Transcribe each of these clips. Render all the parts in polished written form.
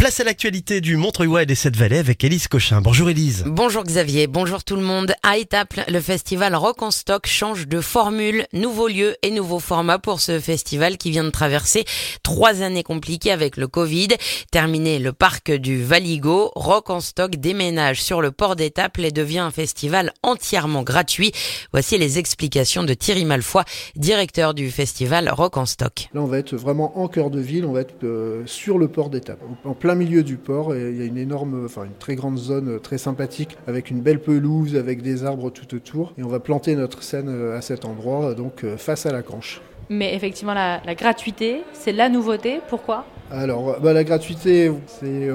Place à l'actualité du Montreuil et des Sept-Vallées avec Élise Cochin. Bonjour Élise. Bonjour Xavier, bonjour tout le monde. À Étaples, le festival Rock en Stock change de formule, nouveau lieu et nouveau format pour ce festival qui vient de traverser 3 années compliquées avec le Covid. Terminé le parc du Valigo, Rock en Stock déménage sur le port d'Étaples et devient un festival entièrement gratuit. Voici les explications de Thierry Malfoy, directeur du festival Rock en Stock. Là, on va être vraiment en cœur de ville, on va être sur le port d'Étaples, en plein milieu du port. Et il y a une très grande zone très sympathique avec une belle pelouse, avec des arbres tout autour. Et on va planter notre scène à cet endroit, donc face à la Canche. Mais effectivement, la gratuité, c'est la nouveauté. Pourquoi ? Alors, la gratuité, c'est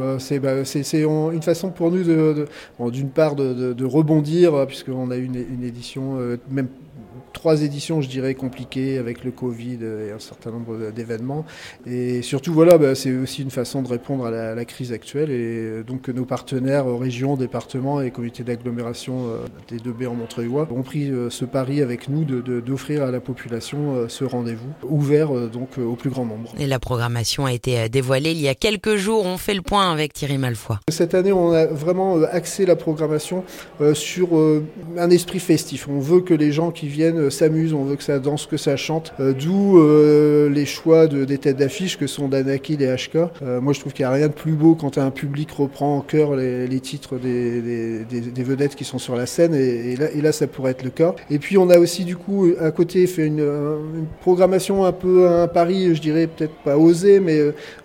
une façon pour nous d'une part de rebondir, puisqu'on a eu une édition, même 3 éditions, je dirais, compliquées avec le Covid et un certain nombre d'événements. Et surtout, c'est aussi une façon de répondre à la crise actuelle. Et donc, nos partenaires, régions, départements et comités d'agglomération des 2B en Montreuil ont pris ce pari avec nous d'offrir à la population ce rendez-vous ouvert au plus grand nombre. Et la programmation a été dévoilée il y a quelques jours. On fait le point avec Thierry Malfoy. Cette année, on a vraiment axé la programmation sur un esprit festif. On veut que les gens qui viennent s'amusent, on veut que ça danse, que ça chante. D'où les choix des têtes d'affiche que sont Danakil et HK. Moi, je trouve qu'il n'y a rien de plus beau quand un public reprend en chœur les titres des vedettes qui sont sur la scène. Et là, ça pourrait être le cas. Et puis, on a aussi, du coup, à côté, fait une programmation un peu un pari, je dirais, peut-être pas osé, mais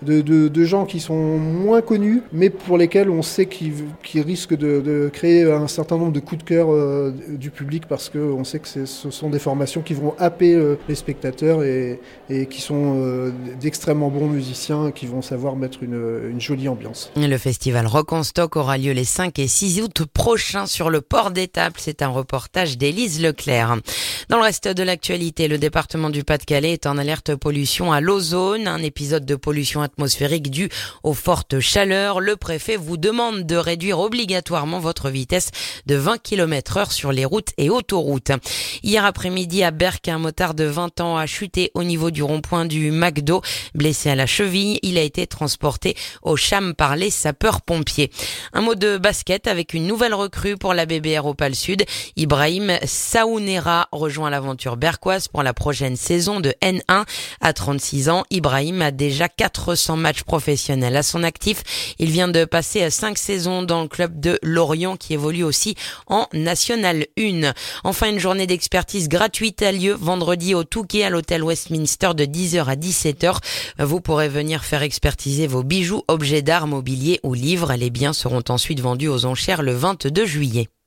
de gens qui sont moins connus, mais pour lesquels on sait qu'ils risquent de créer un certain nombre de coups de cœur du public, parce qu'on sait que ce sont des formations qui vont happer les spectateurs et qui sont d'extrêmement bons musiciens qui vont savoir mettre une jolie ambiance. Le festival Rock en Stock aura lieu les 5 et 6 août prochains sur le port d'Étaples. C'est un reportage d'Élise Leclerc. Dans le reste de l'actualité, le département du Pas-de-Calais est en alerte pollution à l'ozone. Un épisode de pollution atmosphérique dû aux fortes chaleurs. Le préfet vous demande de réduire obligatoirement votre vitesse de 20 km/h sur les routes et autoroutes. Hier après-midi à Berck, un motard de 20 ans a chuté au niveau du rond-point du McDo. Blessé à la cheville, il a été transporté au CHAM par les sapeurs-pompiers. Un mot de basket avec une nouvelle recrue pour la BBR Opale Sud. Ibrahim Saounera rejoint l'aventure berquoise pour la prochaine saison de N1. À 36 ans, Ibrahim a déjà 400 matchs professionnels à son actif. Il vient de passer à 5 saisons dans le club de Lorient qui évolue aussi en National 1. Enfin, une journée d'expertise gratuite a lieu vendredi au Touquet à l'hôtel Westminster de 10h à 17h. Vous pourrez venir faire expertiser vos bijoux, objets d'art, mobilier ou livres. Les biens seront ensuite vendus aux enchères le 22 juillet.